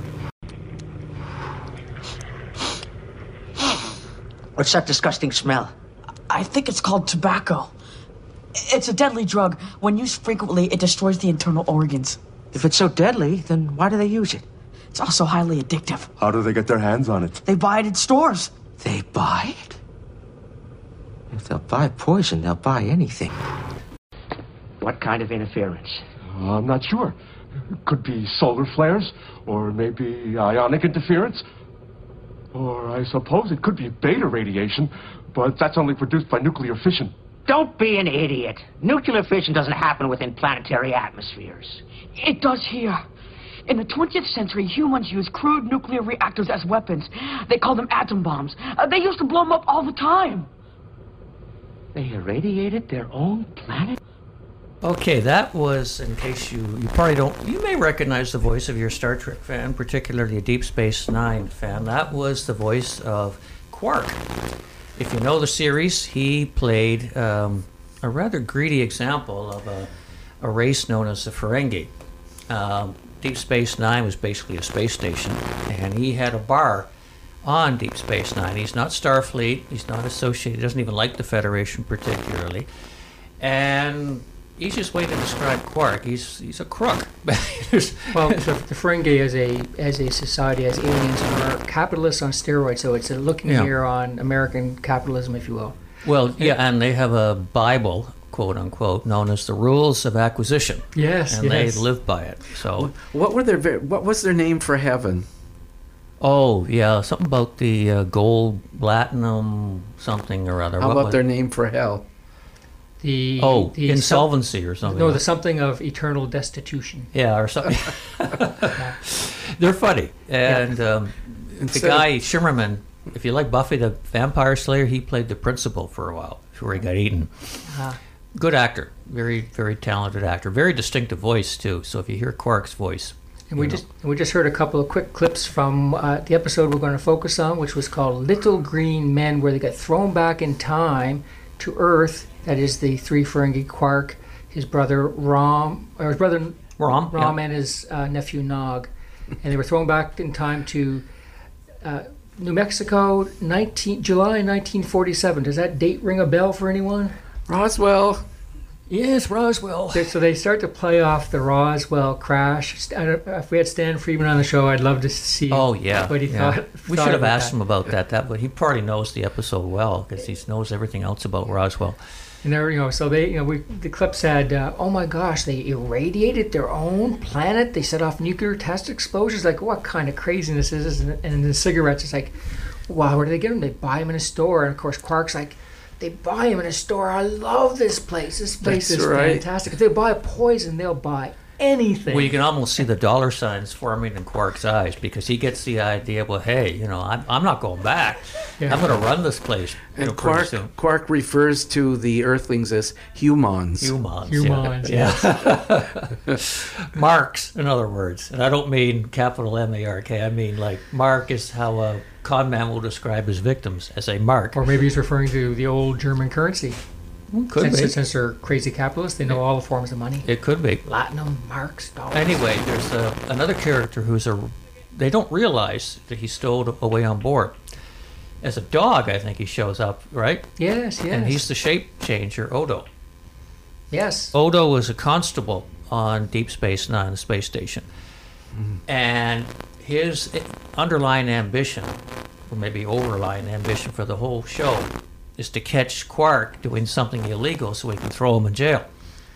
What's that disgusting smell? I think it's called tobacco. It's a deadly drug. When used frequently, it destroys the internal organs. If it's so deadly, then why do they use it? It's also highly addictive. How do they get their hands on it? They buy it in stores. They buy it? If they'll buy poison, they'll buy anything. What kind of interference? Uh, I'm not sure. Could be solar flares, or maybe ionic interference. Or I suppose it could be beta radiation, but that's only produced by nuclear fission. Don't be an idiot. Nuclear fission doesn't happen within planetary atmospheres. It does here. In the twentieth century, humans used crude nuclear reactors as weapons. They called them atom bombs. Uh, they used to blow them up all the time. They irradiated their own planet? Okay, that was, in case you, you probably don't, you may recognize the voice of your Star Trek fan, particularly a Deep Space Nine fan. That was the voice of Quark. If you know the series, he played um, a rather greedy example of a, a race known as the Ferengi. Um, Deep Space Nine was basically a space station, and he had a bar on Deep Space Nine. He's not Starfleet, he's not associated, he doesn't even like the Federation particularly. And easiest way to describe Quark, he's he's a crook. Well, the, the Ferengi as a as a society, as aliens, are capitalists on steroids. So it's a looking Yeah. here on American capitalism, if you will. Well, yeah, and they have a Bible, quote unquote, known as the Rules of Acquisition. Yes, and yes. they live by it. So What were their? What was their name for heaven? Oh, yeah, something about the uh, gold, platinum, something or other. How What about was- their name for hell? The Oh, the insolvency or something. No, like the something of eternal destitution. Yeah, or something. They're funny. And um, the Instead guy, Shimmerman, if you like Buffy the Vampire Slayer, he played the principal for a while before he got eaten. Ah. Good actor. Very, very talented actor. Very distinctive voice, too. So if you hear Quark's voice. And we you know. just we just heard a couple of quick clips from uh, the episode we're going to focus on, which was called Little Green Men, where they get thrown back in time to Earth. That is the three Ferengi, Quark, his brother Rom, or his brother Rom, Rom yeah. and his uh, nephew Nog, and they were thrown back in time to uh, New Mexico, nineteen July nineteen forty-seven. Does that date ring a bell for anyone? Roswell. Yes, Roswell. They- So they start to play off the Roswell crash. I don't, if we had Stan Friedman on the show, I'd love to see Oh, yeah. what he yeah. thought. We thought should have about asked that. him about that. That, but he probably knows the episode well because he knows everything else about Roswell. And there, you know, so they, you know, we the clip said, uh, "Oh my gosh, they irradiated their own planet. They set off nuclear test explosions. Like, what kind of craziness is this?" And, and the cigarettes, it's like, wow, where do they get them? They buy them in a store, and of course, Quark's like, they buy them in a store. I love this place. This place That's is right. fantastic. If they buy poison, they'll buy anything. Well, you can almost see the dollar signs forming in Quark's eyes because he gets the idea, well, hey, you know, I'm, I'm not going back. Yeah. I'm going to run this place. you And know, pretty Quark, soon. Quark refers to the Earthlings as humans. Humans. Humans, Yeah. yeah. Marks, in other words. And I don't mean capital M A R K. I mean, like, mark is how a con man will describe his victims as a mark. Or maybe he's referring to the old German currency. Could since, be. since they're crazy capitalists, they know all the forms of money. It could be. Platinum, marks, dollars. Anyway, there's a, another character who's a. They don't realize that he's stowed away on board. As a dog, I think he shows up, right? Yes, yes. And he's the shape changer, Odo. yes. Odo was a constable on Deep Space Nine, the space station. And his underlying ambition, or maybe overlying ambition for the whole show, is to catch Quark doing something illegal so he can throw him in jail.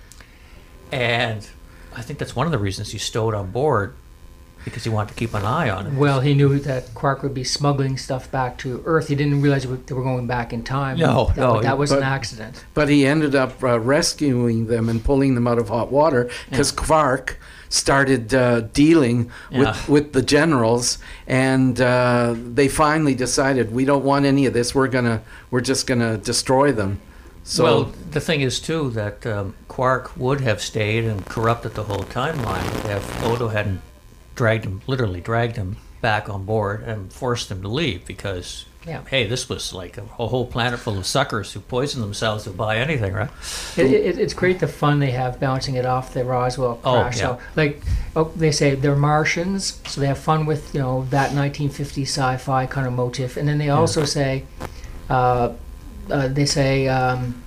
And I think that's one of the reasons he stowed on board, because he wanted to keep an eye on him. Well, he knew that Quark would be smuggling stuff back to Earth. He didn't realize they were going back in time. No, that, no, but that was but- an accident. But he ended up uh, rescuing them and pulling them out of hot water because Quark started uh, dealing Yeah. with, with the generals, and uh, they finally decided, we don't want any of this. We're gonna, we're just gonna destroy them. So well, the thing is, too, that um, Quark would have stayed and corrupted the whole timeline if Odo hadn't dragged him, literally dragged him back on board and forced him to leave because, Yeah. hey, this was like a, a whole planet full of suckers who poison themselves to buy anything, right? It, it, it's great the fun they have bouncing it off the Roswell Oh, crash. yeah. So, like, oh, they say they're Martians, so they have fun with, you know, that nineteen fifties sci-fi kind of motif. And then they also say, uh, uh, they say, um,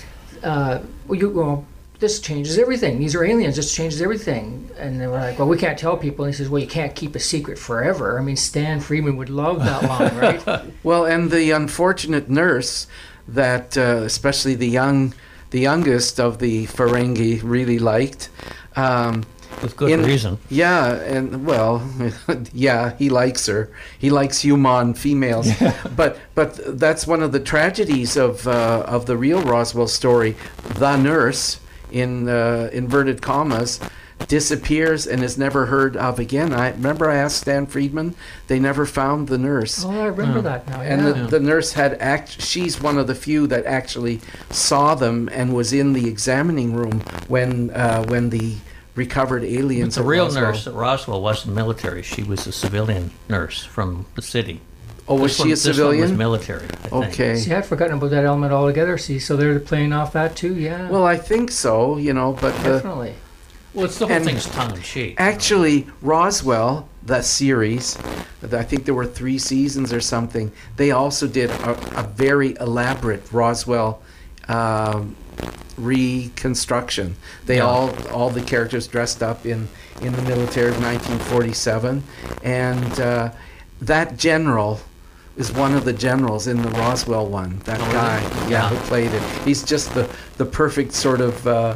uh, well, you, well, this changes everything. These are aliens. This changes everything. And they were like, well, we can't tell people. And he says, well, you can't keep a secret forever. I mean, Stan Friedman would love that line, right? Well, and the unfortunate nurse that, uh, especially the young, the youngest of the Ferengi, really liked. Um, With good in- reason. Yeah, and well, yeah, he likes her. He likes human females. But but that's one of the tragedies of uh, of the real Roswell story. The nurse, in uh, inverted commas, disappears and is never heard of again. I remember I asked Stan Friedman. They never found the nurse. Oh, I remember that now. And yeah. the, the nurse had act. She's one of the few that actually saw them and was in the examining room when uh, when the recovered aliens. The at real Roswell- nurse at Roswell wasn't military. She was a civilian nurse from the city. Oh, was This she one- a this one civilian? was military, I think. Okay. See, I'd forgotten about that element altogether. See, so they're playing off that too. Yeah, Well, I think so. You know, but the, definitely. Well, it's the whole And thing's tongue in cheek. actually Roswell, the series, I think there were three seasons or something. They also did a, a very elaborate Roswell um, reconstruction. They Yeah. all all the characters dressed up in in the military of nineteen forty-seven, and uh, that general is one of the generals in the Roswell one. That Oh, really? guy, yeah, Yeah. who played it. He's just the the perfect sort of. Uh,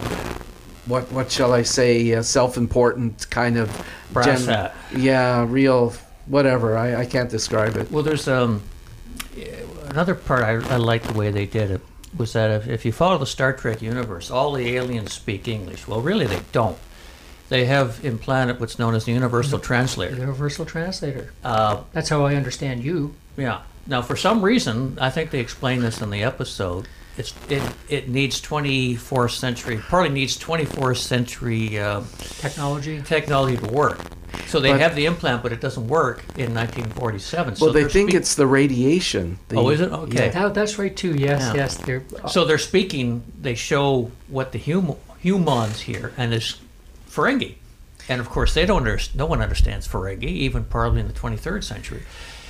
what what shall I say? Uh, self-important kind of Brass hat. Yeah, real whatever. I, I can't describe it. Well, there's um, another part I, I like the way they did it was that if, if you follow the Star Trek universe, all the aliens speak English. Well, really, they don't. They have implanted what's known as the Universal Translator. Universal Translator. Uh, That's how I understand you. yeah. Now, for some reason, I think they explained this in the episode. It's it it needs twenty-fourth century, probably needs twenty-fourth century uh, Technology. technology to work. So they But- have the implant, but it doesn't work in nineteen forty-seven. So Well, they they're think speak- it's the radiation. The, Oh, is it? Okay. That, that's right too. Yes, Yeah. yes. They're, So they're speaking. They show what the hum, humans hear, and it's Ferengi, and of course they don't. Under, no one understands Ferengi, even probably in the twenty-third century.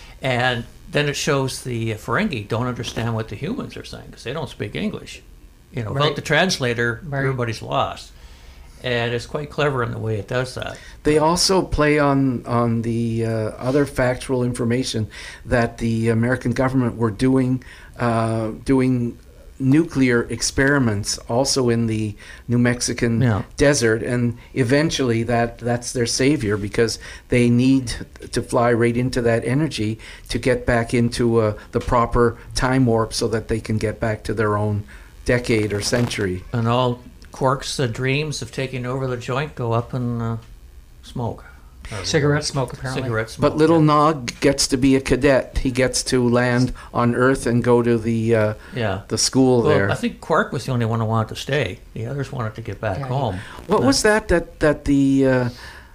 And then it shows the Ferengi don't understand what the humans are saying because they don't speak English. You know, Right. without the translator, Right. everybody's lost. And it's quite clever in the way it does that. They also play on on the uh, other factual information that the American government were doing uh, doing nuclear experiments also in the New Mexican Yeah. desert, and eventually that that's their savior because they need to fly right into that energy to get back into uh, the proper time warp so that they can get back to their own decade or century. And all Quark's uh, dreams of taking over the joint go up in uh, smoke. Or cigarette smoke, apparently. Cigarette smoke. But little yeah. Nog gets to be a cadet. He gets to land on Earth and go to the uh, Yeah. the school Well, there. I think Quark was the only one who wanted to stay. The others wanted to get back Yeah. home. What was that? That that the uh,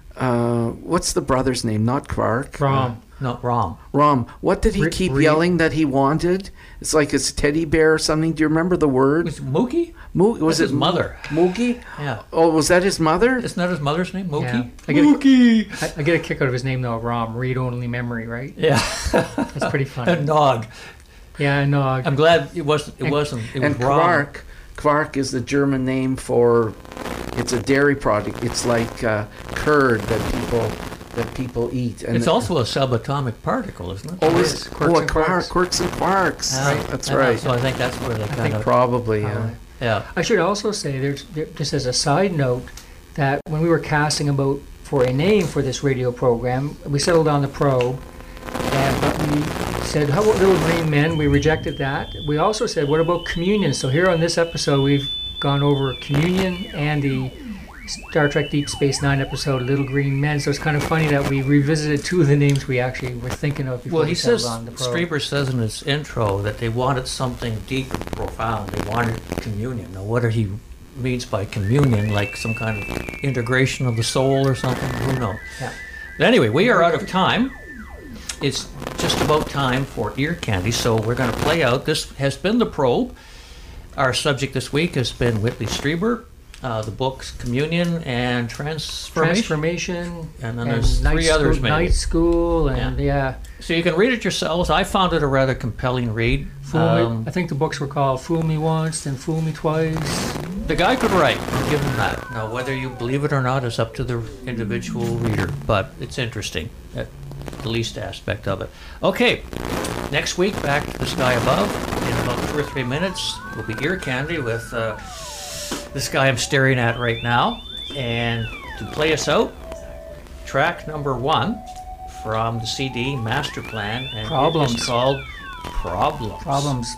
uh, what's the brother's name? Not Quark. Rom. No, Rom. Rom. What did he Re- keep Re- yelling that he wanted? It's like his teddy bear or something. Do you remember the word? Was it Mookie? Mo- was That's it his mother. Mookie? Yeah. Oh, was that his mother? Isn't that his mother's name? Yeah. Mookie? I get, Mookie! a, I, I get a kick out of his name though, Rom. Read only memory, right? Yeah. That's pretty funny. And Nog. Yeah, no. I'm glad it wasn't. It And- wasn't. It was And Rom. Quark. Quark is the German name for. It's a dairy product. It's like uh, curd that people that people eat. And It's also a subatomic particle, isn't it? Oh, Yes, is quirks oh, a and quark, quarks. quirks and quarks. Yeah, That's yeah, right. So I think that's where they I kind think of. Probably, yeah. Uh, Yeah. I should also say, there's there, just as a side note, that when we were casting about for a name for this radio program, we settled on the probe, and but we said, how about Little Green Men? We rejected that. We also said, what about Communion? So here on this episode, we've gone over Communion and the Star Trek Deep Space Nine episode, Little Green Men. So it's kind of funny that we revisited two of the names we actually were thinking of before Well, we he settled says, on the probe. Strieber says in his intro that they wanted something deep and profound. They wanted communion. Now, what he means by communion, like some kind of integration of the soul or something, who knows? Yeah. But anyway, we are out of time. It's just about time for ear candy, so we're going to play out. This has been The Probe. Our subject this week has been Whitley Strieber. Uh, the books Communion and Transformation. Transformation, And then there's Night three others, School, maybe. Night School, and yeah. So you can read it yourselves. I found it a rather compelling read. Fool Um, me, I think the books were called Fool Me Once, then Fool Me Twice. The guy could write. I'll give him that. Now, whether you believe it or not is up to the individual reader, but it's interesting, at the least aspect of it. Okay, next week, back to the sky above. In about two or three minutes, will be ear candy with uh, this guy I'm staring at right now. And to play us out, track number one from the C D Master Plan, and Problems. it is called Problems. Problems.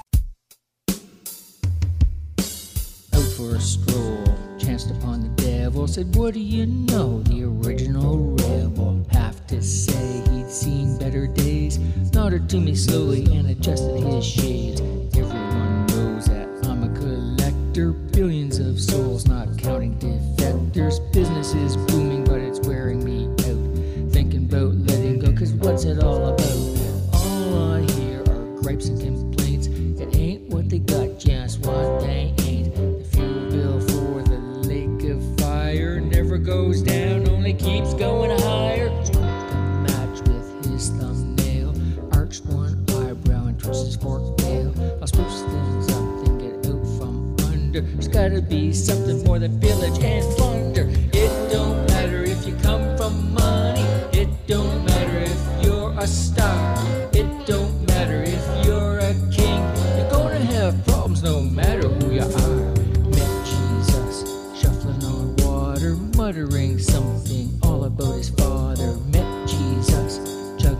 Out for a stroll, chanced upon the devil, said, what do you know, the original rebel? Have to say he'd seen better days, nodded to me slowly and adjusted his shades. Everyone knows that I'm a collector, billions of souls, not counting defectors. Business is booming, but it's wearing me out. Thinking about letting go, cause what's it all about? All I hear are gripes and complaints. It ain't what they got, just what they ain't. The fuel bill for the lake of fire never goes down, only keeps going higher. Struck a match with his thumbnail, arched one eyebrow and twitched his forked tail. I'll spruce things up, then get out from under. There's gotta be something more than pillage and plunder. It don't matter if you come from money. It don't matter if you're a star. It don't matter if you're a king. You're gonna have problems no matter who you are. Met Jesus shuffling on water, muttering something all about his father. Met Jesus juggling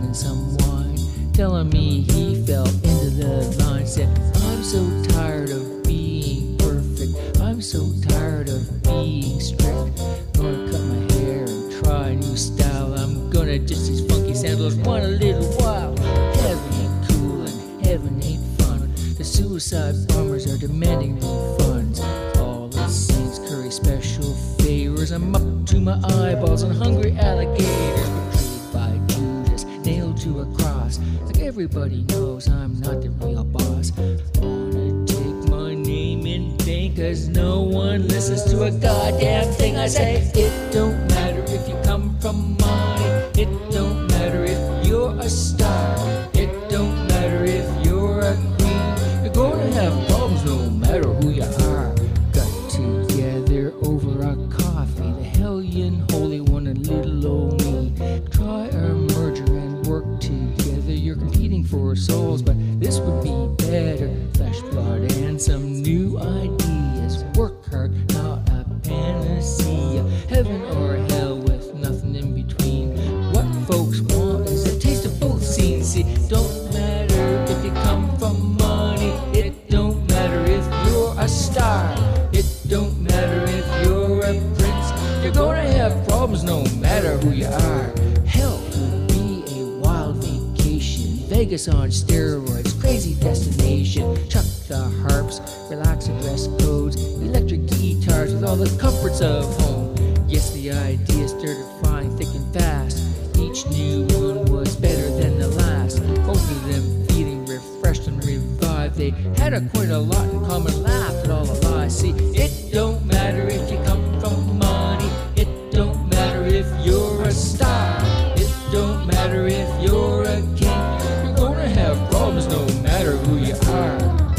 telling me he fell into the line. Said, I'm so tired of being perfect. I'm so tired of being strict. Gonna cut my hair and try a new style. I'm gonna ditch these funky sandals one a little while. Heaven ain't cool and heaven ain't fun. The suicide bombers are demanding refunds. All the saints curry special favors. I'm up to my eyeballs on hungry alligators. Betrayed by Judas, nailed to a cross. Like everybody knows I'm not the real boss. Wanna take my name in vain, cause no one listens to a goddamn thing I say. It don't matter if you come from money. It don't matter if you're a star. It don't matter if you're a queen. You're gonna have problems no matter who you are. Got together over a coffee, the hellion holy one and little old me. Try a merger and work together. You're competing for souls, but this would be better. Flesh, blood, and some new ideas. Work hard, not a panacea. Heaven or hell with nothing in between. What folks want is a taste of both scenes. See, don't matter if you come from money. It don't matter if you're a star. It don't matter if you're a prince. You're gonna have problems no matter who you are. Hell could be a wild vacation. Vegas on steroids, crazy destination. Chuck the harps, relax the dress codes, electric guitars with all the comforts of home. Yes, the idea started flying thick and fast. Each new one was better than the last. Both of them feeling refreshed and revived. They had a quite a lot in common, laughed at all the lies. See, it don't matter if you come from money. It don't matter if you're a star. It don't matter if you're a king. You're gonna have problems no matter who you are.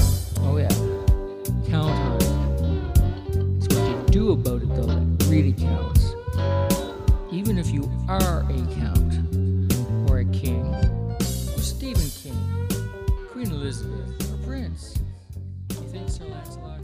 Oh yeah, count on it. It's what you do about it though that really counts. Even if you are a count, or a king, or Stephen King, Queen Elizabeth, or Prince. You think Sir Lancelot